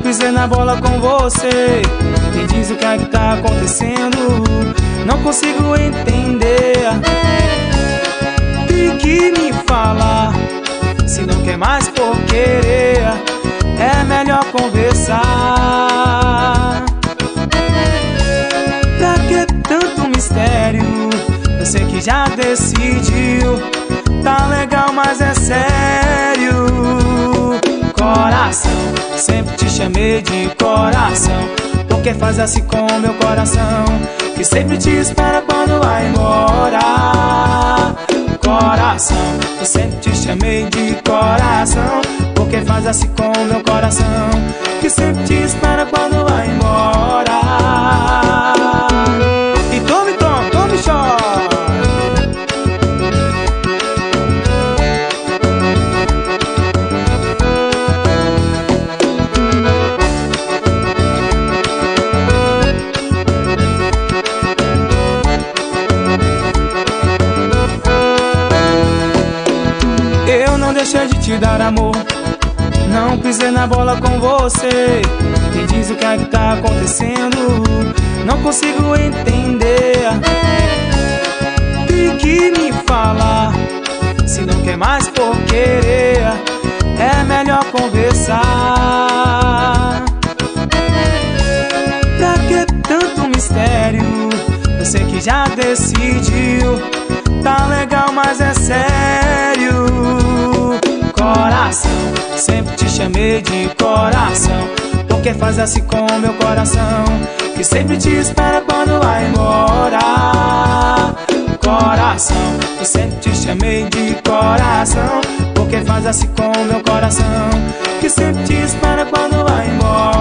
pisei na bola com você. Me diz o que é que tá acontecendo, não consigo entender. Tem que me falar, se não quer mais por querer, é melhor conversar. Pra que tanto mistério? Eu sei que já decidiu, tá legal, mas é sério. Coração, sempre te chamei de coração, porque faz assim com meu coração, que sempre te espera quando vai embora. Coração, eu sempre te chamei de coração, porque faz assim com meu coração, que sempre te espera quando vai embora. E tome, tome, tome, chora. Eu não deixei de te dar amor, não pisei na bola com você. Me diz o que é que tá acontecendo, não consigo entender. Tem que me falar, se não quer mais por querer, é melhor conversar. Pra que tanto mistério? Eu sei que já decidiu, tá legal, mas é sério. Coração, sempre te chamei de coração, porque faz assim com meu coração, que sempre te espera quando vai embora. Coração, eu sempre te chamei de coração, porque faz assim com meu coração, que sempre te espera quando vai embora.